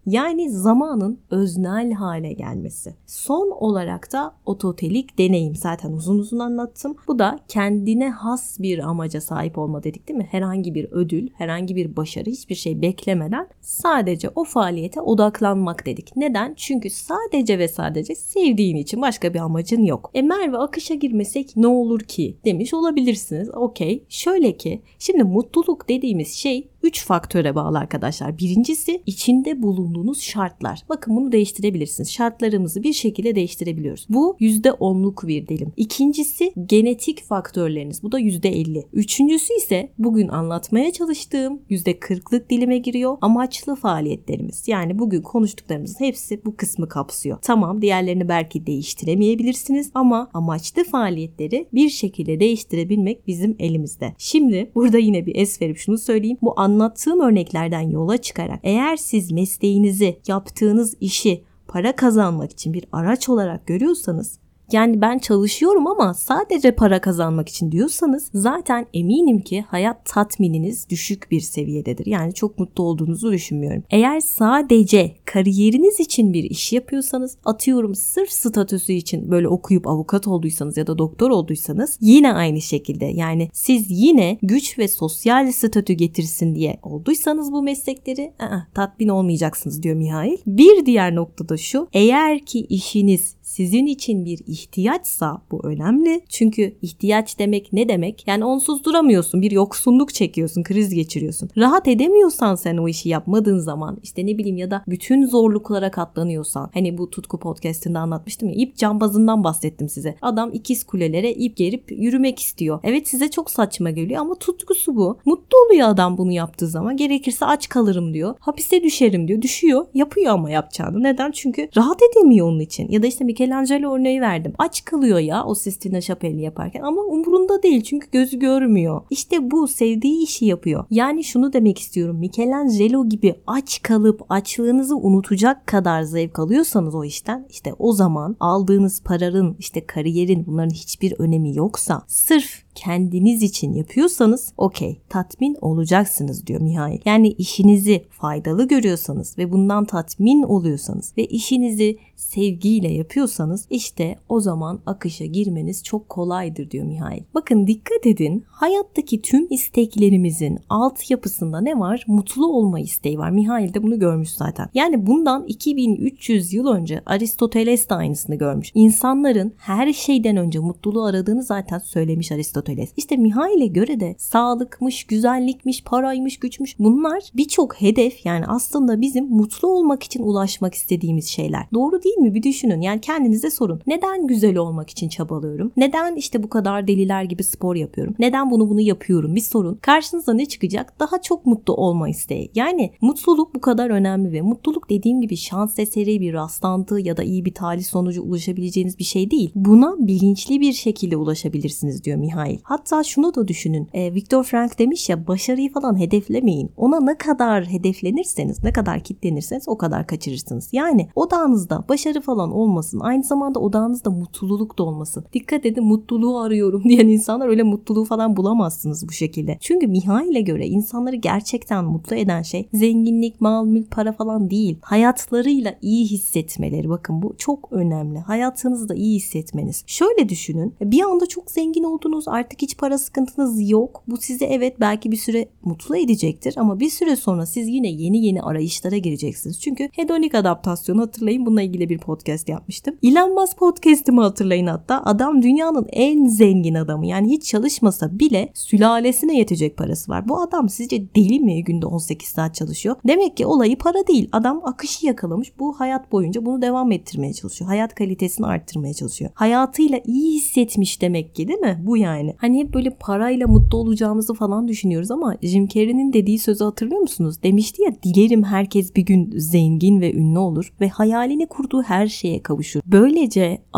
Yani zamanın öznel hale gelmesi. Son olarak da ototelik deneyim. Zaten uzun uzun anlattım. Bu da kendine has bir amaca sahip olma dedik değil mi? Herhangi bir ödül, herhangi bir başarı, hiçbir şey beklemeden sadece o faaliyete odaklanmak dedik. Neden? Çünkü sadece ve sadece sevdiğin için başka bir amacın yok. Merve akışa girmesek ne olur ki demiş olabilirsiniz. Okey. Şöyle ki şimdi mutluluk dediğimiz şey 3 faktöre bağlı arkadaşlar. Birincisi içinde bulunduğunuz şartlar. Bakın bunu değiştirebilirsiniz. Şartlarımızı bir şekilde değiştirebiliyoruz. Bu %10'luk bir dilim. İkincisi genetik faktörleriniz. Bu da %50. Üçüncüsü ise bugün anlatmaya çalıştığım %40'lık dilime giriyor. Amaçlı faaliyetlerimiz. Yani bugün konuştuklarımızın hepsi bu kısmı kapsıyor. Tamam, diğerlerini belki değiştiremeyebilirsiniz ama amaçlı faaliyetleri bir şekilde değiştirebilmek bizim elimizde. Şimdi burada yine bir es verip şunu söyleyeyim. Bu anlattığım örneklerden yola çıkarak eğer siz mesleğinizi, yaptığınız işi para kazanmak için bir araç olarak görüyorsanız, yani ben çalışıyorum ama sadece para kazanmak için diyorsanız zaten eminim ki hayat tatmininiz düşük bir seviyededir. Yani çok mutlu olduğunuzu düşünmüyorum. Eğer sadece kariyeriniz için bir iş yapıyorsanız, atıyorum sırf statüsü için böyle okuyup avukat olduysanız ya da doktor olduysanız yine aynı şekilde, yani siz yine güç ve sosyal statü getirsin diye olduysanız bu meslekleri tatmin olmayacaksınız diyor Mihail. Bir diğer nokta da şu: eğer ki işiniz sizin için bir ihtiyaçsa bu önemli. Çünkü ihtiyaç demek ne demek? Yani onsuz duramıyorsun. Bir yoksunluk çekiyorsun, kriz geçiriyorsun. Rahat edemiyorsan sen o işi yapmadığın zaman, işte ne bileyim, ya da bütün zorluklara katlanıyorsan. Hani bu Tutku Podcast'ında anlatmıştım ya, ip cambazından bahsettim size. Adam ikiz kulelere ip gerip yürümek istiyor. Evet, size çok saçma geliyor ama tutkusu bu. Mutlu oluyor adam bunu yaptığı zaman. Gerekirse aç kalırım diyor. Hapiste düşerim diyor. Düşüyor. Yapıyor ama yapacağını. Neden? Çünkü rahat edemiyor onun için. Ya da işte Michelangelo örneği verdim. Aç kalıyor ya o Sistine Chapel'i yaparken ama umurunda değil çünkü gözü görmüyor. İşte bu sevdiği işi yapıyor. Yani şunu demek istiyorum. Michelangelo gibi aç kalıp açlığınızı unutacak kadar zevk alıyorsanız o işten, işte o zaman aldığınız paranın, işte kariyerin, bunların hiçbir önemi yoksa, sırf kendiniz için yapıyorsanız okey, tatmin olacaksınız diyor Mihail. Yani işinizi faydalı görüyorsanız ve bundan tatmin oluyorsanız ve işinizi sevgiyle yapıyorsanız işte o zaman akışa girmeniz çok kolaydır diyor Mihail. Bakın dikkat edin, hayattaki tüm isteklerimizin altyapısında ne var? Mutlu olma isteği var. Mihail de bunu görmüş zaten. Yani bundan 2300 yıl önce Aristoteles de aynısını görmüş. İnsanların her şeyden önce mutluluğu aradığını zaten söylemiş Aristoteles. İşte Mihail'e göre de sağlıkmış, güzellikmiş, paraymış, güçmüş, bunlar birçok hedef, yani aslında bizim mutlu olmak için ulaşmak istediğimiz şeyler. Doğru değil mi? Bir düşünün. Yani kendinize sorun. Neden güzel olmak için çabalıyorum? Neden işte bu kadar deliler gibi spor yapıyorum? Neden bunu yapıyorum? Bir sorun. Karşınıza ne çıkacak? Daha çok mutlu olma isteği. Yani mutluluk bu kadar önemli ve mutluluk dediğim gibi şans eseri, bir rastlantı ya da iyi bir talih sonucu ulaşabileceğiniz bir şey değil. Buna bilinçli bir şekilde ulaşabilirsiniz diyor Mihail. Hatta şunu da düşünün. Viktor Frankl demiş ya, başarıyı falan hedeflemeyin. Ona ne kadar hedeflenirseniz, ne kadar kitlenirseniz o kadar kaçırırsınız. Yani odağınızda başarı falan olmasın. Aynı zamanda odağınızda mutluluk da olmasın. Dikkat edin, mutluluğu arıyorum diyen insanlar öyle mutluluğu falan bulamazsınız bu şekilde. Çünkü Mihail'e göre insanları gerçekten mutlu eden şey zenginlik, mal, mülk, para falan değil. Hayatlarıyla iyi hissetmeleri. Bakın bu çok önemli. Hayatınızda iyi hissetmeniz. Şöyle düşünün. Bir anda çok zengin oldunuz. Artık hiç para sıkıntınız yok. Bu sizi evet belki bir süre mutlu edecektir ama bir süre sonra siz yine yeni arayışlara gireceksiniz. Çünkü hedonik adaptasyonu hatırlayın, bununla ilgili bir podcast yapmıştım. Elon Musk podcast'imi hatırlayın hatta. Adam dünyanın en zengin adamı. Yani hiç çalışmasa bile sülalesine yetecek parası var. Bu adam sizce deli mi? Günde 18 saat çalışıyor. Demek ki olayı para değil. Adam akışı yakalamış. Bu hayat boyunca bunu devam ettirmeye çalışıyor. Hayat kalitesini arttırmaya çalışıyor. Hayatıyla iyi hissetmiş demek ki, değil mi? Bu yani. Hani hep böyle parayla mutlu olacağımızı falan düşünüyoruz ama Jim Carrey'nin dediği sözü hatırlıyor musunuz? Demişti ya, dilerim herkes bir gün zengin ve ünlü olur ve hayalini kurduğu her şeye kavuşur. Böylece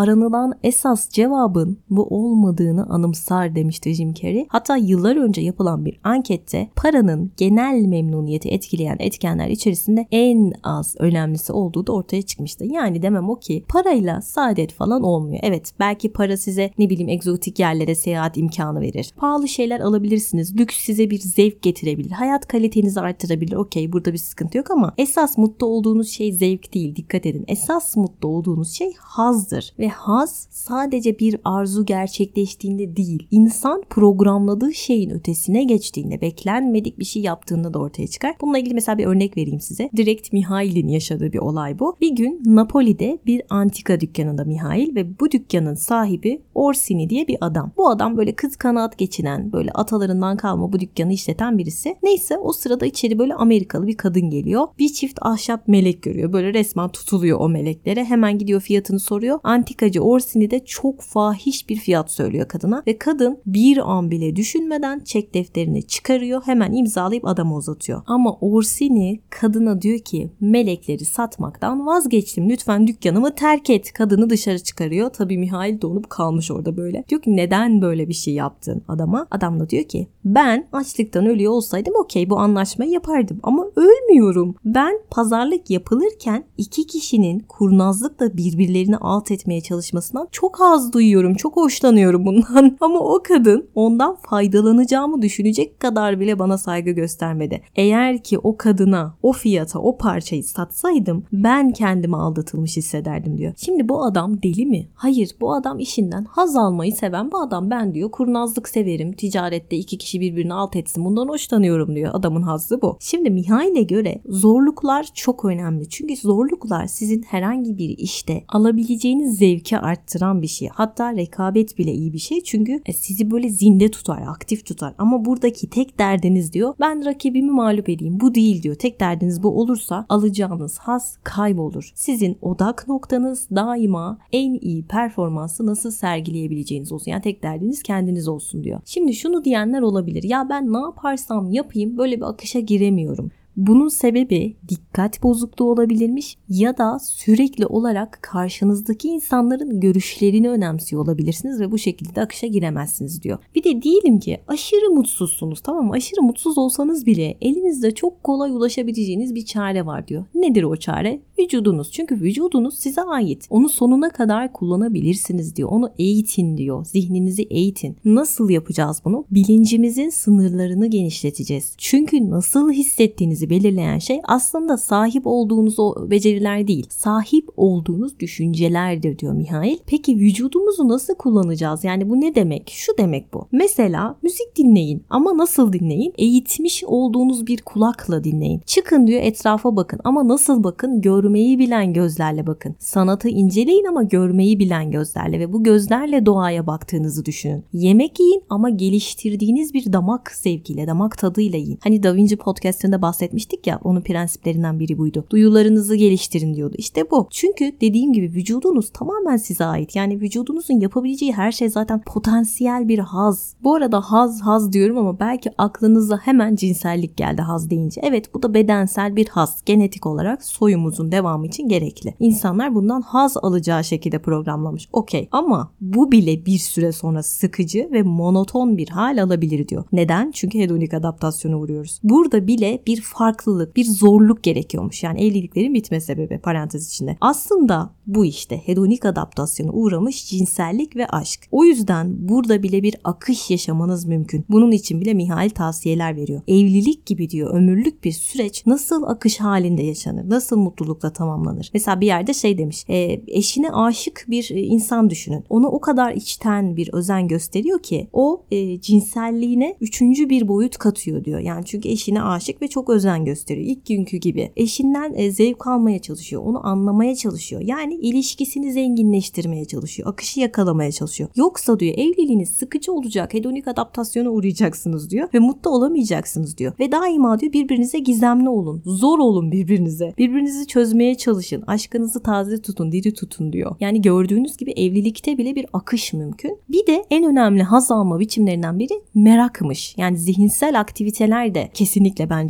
aranılan esas cevabın bu olmadığını anımsar demişti Jim Carrey. Hatta yıllar önce yapılan bir ankette paranın genel memnuniyeti etkileyen etkenler içerisinde en az önemlisi olduğu da ortaya çıkmıştı. Yani demem o ki parayla saadet falan olmuyor. Evet, belki para size egzotik yerlere seyahat imkanı verir. Pahalı şeyler alabilirsiniz. Lüks size bir zevk getirebilir. Hayat kalitenizi artırabilir. Okey, burada bir sıkıntı yok ama esas mutlu olduğunuz şey zevk değil. Dikkat edin. Esas mutlu olduğunuz şey hazdır. Ve haz sadece bir arzu gerçekleştiğinde değil, İnsan programladığı şeyin ötesine geçtiğinde, beklenmedik bir şey yaptığında da ortaya çıkar. Bununla ilgili mesela bir örnek vereyim size. Direkt Mihail'in yaşadığı bir olay bu. Bir gün Napoli'de bir antika dükkanında Mihail ve bu dükkanın sahibi Orsini diye bir adam. Bu adam böyle kız kanaat geçinen, böyle atalarından kalma bu dükkanı işleten birisi. Neyse, o sırada içeri böyle Amerikalı bir kadın geliyor. Bir çift ahşap melek görüyor. Böyle resmen tutuluyor o meleklere. Hemen gidiyor, fiyatını soruyor. Antikacı Orsini de çok fahiş bir fiyat söylüyor kadına ve kadın bir an bile düşünmeden çek defterini çıkarıyor. Hemen imzalayıp adama uzatıyor. Ama Orsini kadına diyor ki melekleri satmaktan vazgeçtim. Lütfen dükkanımı terk et. Kadını dışarı çıkarıyor. Tabii Mihail donup kalmış orada böyle. Diyor ki neden böyle bir şey yaptın adama? Adam da diyor ki ben açlıktan ölüyor olsaydım okey, bu anlaşmayı yapardım. Ama ölmüyorum. Ben pazarlık yapılırken iki kişinin kurnazlıkla birbirlerini alt etmeye çalışmasından çok haz duyuyorum. Çok hoşlanıyorum bundan. Ama o kadın ondan faydalanacağımı düşünecek kadar bile bana saygı göstermedi. Eğer ki o kadına o fiyata o parçayı satsaydım ben kendimi aldatılmış hissederdim diyor. Şimdi bu adam deli mi? Hayır, bu adam işinden haz almayı seven bu adam. Ben diyor kurnazlık severim. Ticarette iki kişi birbirini alt etsin. Bundan hoşlanıyorum diyor. Adamın hazzı bu. Şimdi Mihail'e göre zorluklar çok önemli. Çünkü zorluklar sizin herhangi bir işte alabileceğiniz zevki arttıran bir şey. Hatta rekabet bile iyi bir şey. Çünkü sizi böyle zinde tutar, aktif tutar. Ama buradaki tek derdiniz diyor, ben rakibimi mağlup edeyim. Bu değil diyor. Tek derdiniz bu olursa alacağınız haz kaybolur. Sizin odak noktanız daima en iyi performansı nasıl sergileyebileceğiniz olsun. Yani tek derdiniz kendiniz olsun diyor. Şimdi şunu diyenler olabilir. Ya ben ne yaparsam yapayım böyle bir akışa giremiyorum. Bunun sebebi dikkat bozukluğu olabilirmiş ya da sürekli olarak karşınızdaki insanların görüşlerini önemsiyor olabilirsiniz ve bu şekilde akışa giremezsiniz diyor. Bir de diyelim ki aşırı mutsuzsunuz, tamam mı? Aşırı mutsuz olsanız bile elinizde çok kolay ulaşabileceğiniz bir çare var diyor. Nedir o çare? Vücudunuz. Çünkü vücudunuz size ait. Onu sonuna kadar kullanabilirsiniz diyor. Onu eğitin diyor. Zihninizi eğitin. Nasıl yapacağız bunu? Bilincimizin sınırlarını genişleteceğiz. Çünkü nasıl hissettiğinizi belirleyen şey aslında sahip olduğunuz o beceriler değil, sahip olduğunuz düşüncelerdir diyor Mihail. Peki vücudumuzu nasıl kullanacağız? Yani bu ne demek? Şu demek bu. Mesela müzik dinleyin ama nasıl dinleyin? Eğitmiş olduğunuz bir kulakla dinleyin. Çıkın diyor, etrafa bakın ama nasıl bakın? Görmeyi bilen gözlerle bakın. Sanatı inceleyin ama görmeyi bilen gözlerle ve bu gözlerle doğaya baktığınızı düşünün. Yemek yiyin ama geliştirdiğiniz bir damak zevkiyle, damak tadıyla yiyin. Hani Da Vinci podcast'ında bahsetmiştik ya, onun prensiplerinden biri buydu. Duyularınızı geliştirin diyordu. İşte bu. Çünkü dediğim gibi vücudunuz tamamen size ait. Yani vücudunuzun yapabileceği her şey zaten potansiyel bir haz. Bu arada haz diyorum ama belki aklınıza hemen cinsellik geldi haz deyince. Evet, bu da bedensel bir haz. Genetik olarak soyumuzun devamı için gerekli. İnsanlar bundan haz alacağı şekilde programlamış. Okey. Ama bu bile bir süre sonra sıkıcı ve monoton bir hal alabilir diyor. Neden? Çünkü hedonik adaptasyona uğruyoruz. Burada bile bir farklılık, bir zorluk gerekiyormuş. Yani evliliklerin bitme sebebi parantez içinde. Aslında bu işte hedonik adaptasyona uğramış cinsellik ve aşk. O yüzden burada bile bir akış yaşamanız mümkün. Bunun için bile Mihail tavsiyeler veriyor. Evlilik gibi diyor, ömürlük bir süreç nasıl akış halinde yaşanır? Nasıl mutlulukla tamamlanır? Mesela bir yerde şey demiş. Eşine aşık bir insan düşünün. Ona o kadar içten bir özen gösteriyor ki o cinselliğine üçüncü bir boyut katıyor diyor. Yani çünkü eşine aşık ve çok özen gösteriyor. İlk günkü gibi. Eşinden zevk almaya çalışıyor. Onu anlamaya çalışıyor. Yani ilişkisini zenginleştirmeye çalışıyor. Akışı yakalamaya çalışıyor. Yoksa diyor evliliğiniz sıkıcı olacak. Hedonik adaptasyona uğrayacaksınız diyor. Ve mutlu olamayacaksınız diyor. Ve daima diyor birbirinize gizemli olun. Zor olun birbirinize. Birbirinizi çözmeye çalışın. Aşkınızı taze tutun, diri tutun diyor. Yani gördüğünüz gibi evlilikte bile bir akış mümkün. Bir de en önemli haz alma biçimlerinden biri merakmış. Yani zihinsel aktiviteler de kesinlikle bence öyle. Akış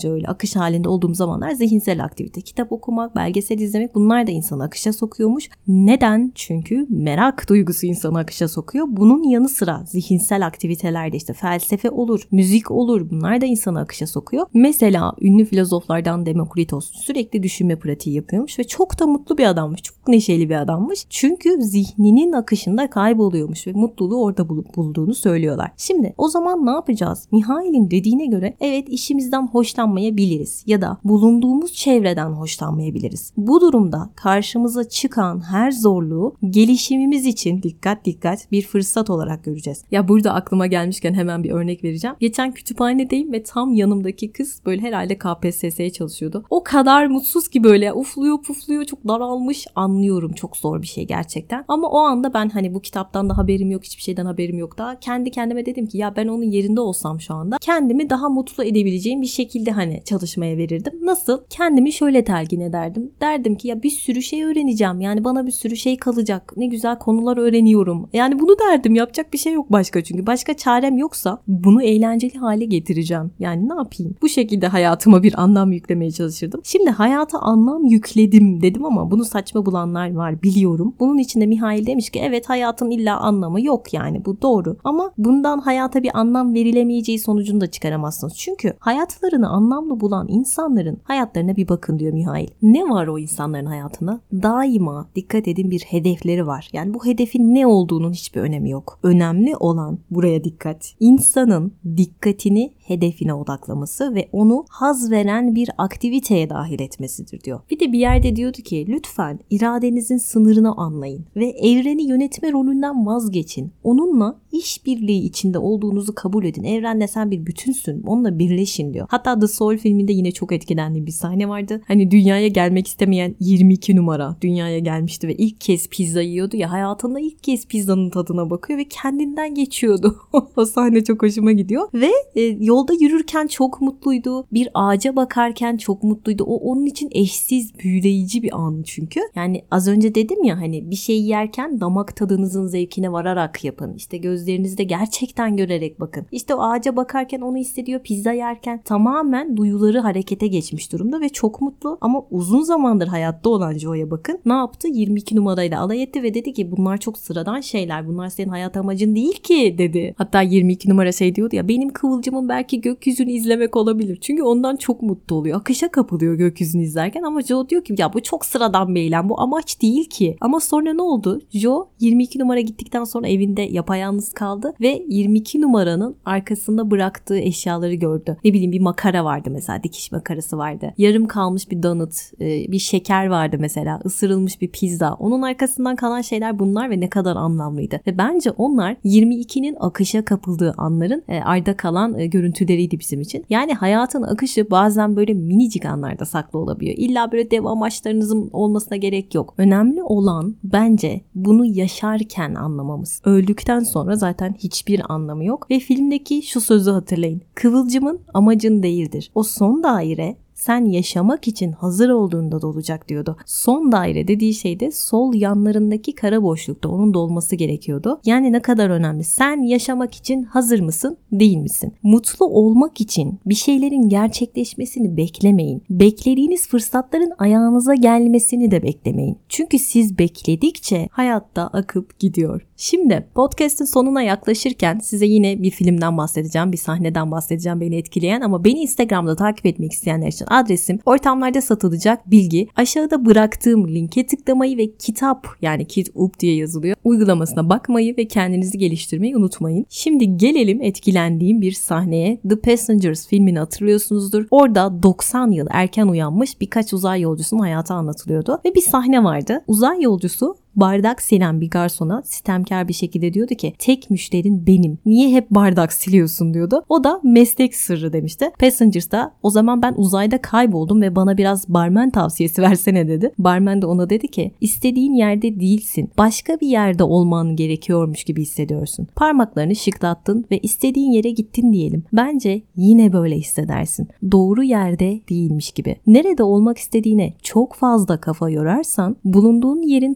akış halinde olduğum zamanlar zihinsel aktivite, kitap okumak, belgesel izlemek, bunlar da insanı akışa sokuyormuş. Neden? Çünkü merak duygusu insanı akışa sokuyor. Bunun yanı sıra zihinsel aktivitelerde işte felsefe olur, müzik olur, bunlar da insanı akışa sokuyor. Mesela ünlü filozoflardan Demokritos sürekli düşünme pratiği yapıyormuş ve çok da mutlu bir adammış. Çok neşeli bir adammış. Çünkü zihninin akışında kayboluyormuş ve mutluluğu orada bulduğunu söylüyorlar. Şimdi o zaman ne yapacağız? Mihail'in dediğine göre evet, işimizden hoşlanmayabiliriz ya da bulunduğumuz çevreden hoşlanmayabiliriz. Bu durumda karşımıza çıkan her zorluğu gelişimimiz için dikkat bir fırsat olarak göreceğiz. Ya burada aklıma gelmişken hemen bir örnek vereceğim. Geçen kütüphanedeyim ve tam yanımdaki kız böyle herhalde KPSS'ye çalışıyordu. O kadar mutsuz ki böyle ufluyor pufluyor, çok daralmış. Anlıyorum, çok zor bir şey gerçekten. Ama o anda ben hani bu kitaptan da haberim yok, hiçbir şeyden haberim yok daha. Kendi kendime dedim ki ya ben onun yerinde olsam şu anda kendimi daha mutlu edebileceğim bir şekilde hani çalışmaya verirdim. Nasıl? Kendimi şöyle telkin ederdim. Derdim ki ya bir sürü şey öğreneceğim. Yani bana bir sürü şey kalacak. Ne güzel konular öğreniyorum. Yani bunu derdim. Yapacak bir şey yok başka çünkü. Başka çarem yoksa bunu eğlenceli hale getireceğim. Yani ne yapayım? Bu şekilde hayatıma bir anlam yüklemeye çalışırdım. Şimdi hayata anlam yükledim dedim ama bunu saçma bulanlar var biliyorum. Bunun için de Mihail demiş ki evet, hayatın illa anlamı yok, yani bu doğru. Ama bundan hayata bir anlam verilemeyeceği sonucunu da çıkaramazsınız. Çünkü hayatlarını anlamlı bulan insanların hayatlarına bir bakın diyor Mihail. Ne var o insanların hayatında? Daima dikkat edin, bir hedefleri var. Yani bu hedefin ne olduğunun hiçbir önemi yok. Önemli olan, buraya dikkat, insanın dikkatini hedefine odaklaması ve onu haz veren bir aktiviteye dahil etmesidir diyor. Bir de bir yerde diyordu ki lütfen iradenizin sınırını anlayın ve evreni yönetme rolünden vazgeçin. Onunla işbirliği içinde olduğunuzu kabul edin. Evrenle sen bir bütünsün. Onunla birleşin diyor. Hatta The Soul filminde yine çok etkilendiğim bir sahne vardı. Hani dünyaya gelmek istemeyen 22 numara dünyaya gelmişti ve ilk kez pizza yiyordu ya, hayatında ilk kez pizzanın tadına bakıyor ve kendinden geçiyordu. O sahne çok hoşuma gidiyor ve yolda yürürken çok mutluydu. Bir ağaca bakarken çok mutluydu. O onun için eşsiz, büyüleyici bir an çünkü. Yani az önce dedim ya hani bir şey yerken damak tadınızın zevkine vararak yapın. İşte gözlerinizde gerçekten görerek bakın. İşte o ağaca bakarken onu hissediyor. Pizza yerken tamamen duyuları harekete geçmiş durumda ve çok mutlu. Ama uzun zamandır hayatta olan Joe'ya bakın. Ne yaptı? 22 numarayla alay etti ve dedi ki bunlar çok sıradan şeyler. Bunlar senin hayat amacın değil ki dedi. Hatta 22 numara şey diyordu ya, benim kıvılcımım belki gökyüzünü izlemek olabilir. Çünkü ondan çok mutlu oluyor. Akışa kapılıyor gökyüzünü izlerken ama Joe diyor ki ya bu çok sıradan bir eylem. Bu amaç değil ki. Ama sonra ne oldu? Joe 22 numara gittikten sonra evinde yapayalnız kaldı ve 22 numaranın arkasında bıraktığı eşyaları gördü. Ne bileyim, bir makara vardı mesela, dikiş makarası vardı. Yarım kalmış bir donut, bir şeker vardı mesela, ısırılmış bir pizza. Onun arkasından kalan şeyler bunlar ve ne kadar anlamlıydı. Ve bence onlar 22'nin akışa kapıldığı anların arda kalan görüntüleriydi bizim için. Yani hayatın akışı bazen böyle minicik anlarda saklı olabiliyor. İlla böyle dev amaçlarınızın olmasına gerek yok. Önemli olan bence bunu yaşarken anlamamız. Öldükten sonra zaten hiçbir anlamı yok. Ve filmdeki şu sözü hatırlayın. Kıvılcımın amacın değildir. O son daire sen yaşamak için hazır olduğunda dolacak diyordu. Son daire dediği şey de sol yanlarındaki kara boşlukta, onun dolması gerekiyordu. Yani ne kadar önemli. Sen yaşamak için hazır mısın, değil misin? Mutlu olmak için bir şeylerin gerçekleşmesini beklemeyin. Beklediğiniz fırsatların ayağınıza gelmesini de beklemeyin. Çünkü siz bekledikçe hayatta akıp gidiyor. Şimdi podcast'in sonuna yaklaşırken size yine bir filmden bahsedeceğim, bir sahneden bahsedeceğim beni etkileyen, ama beni Instagram'da takip etmek isteyenler için adresim ortamlarda satılacak bilgi. Aşağıda bıraktığım linke tıklamayı ve kitap, yani KitUp diye yazılıyor, uygulamasına bakmayı ve kendinizi geliştirmeyi unutmayın. Şimdi gelelim etkilendiğim bir sahneye. The Passengers filmini hatırlıyorsunuzdur. Orada 90 yıl erken uyanmış birkaç uzay yolcusunun hayatı anlatılıyordu ve bir sahne vardı. Uzay yolcusu bardak silen bir garsona sitemkar bir şekilde diyordu ki tek müşterin benim. Niye hep bardak siliyorsun diyordu. O da meslek sırrı demişti. Passengers'da o zaman ben uzayda kayboldum ve bana biraz barmen tavsiyesi versene dedi. Barmen de ona dedi ki istediğin yerde değilsin. Başka bir yerde olman gerekiyormuş gibi hissediyorsun. Parmaklarını şıklattın ve istediğin yere gittin diyelim. Bence yine böyle hissedersin. Doğru yerde değilmiş gibi. Nerede olmak istediğine çok fazla kafa yorarsan bulunduğun yerin tadını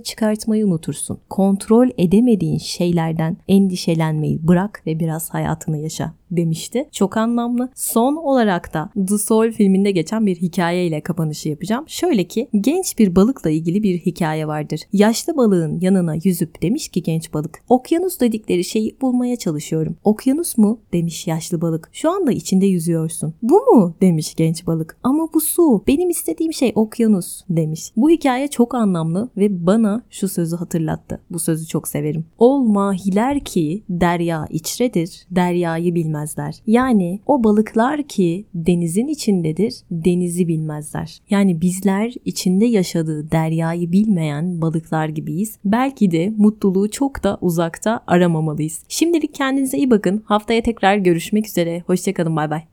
çıkartmayı unutursun. Kontrol edemediğin şeylerden endişelenmeyi bırak ve biraz hayatını yaşa demişti. Çok anlamlı. Son olarak da The Soul filminde geçen bir hikayeyle kapanışı yapacağım. Şöyle ki genç bir balıkla ilgili bir hikaye vardır. Yaşlı balığın yanına yüzüp demiş ki genç balık, okyanus dedikleri şeyi bulmaya çalışıyorum. Okyanus mu? Demiş yaşlı balık. Şu anda içinde yüzüyorsun. Bu mu? Demiş genç balık. Ama bu su. Benim istediğim şey okyanus demiş. Bu hikaye çok anlamlı ve bana şu sözü hatırlattı. Bu sözü çok severim. Ol mahiler ki derya içredir, deryayı bilmezler. Yani o balıklar ki denizin içindedir, denizi bilmezler. Yani bizler içinde yaşadığı deryayı bilmeyen balıklar gibiyiz. Belki de mutluluğu çok da uzakta aramamalıyız. Şimdilik kendinize iyi bakın. Haftaya tekrar görüşmek üzere. Hoşça kalın. Bay bay.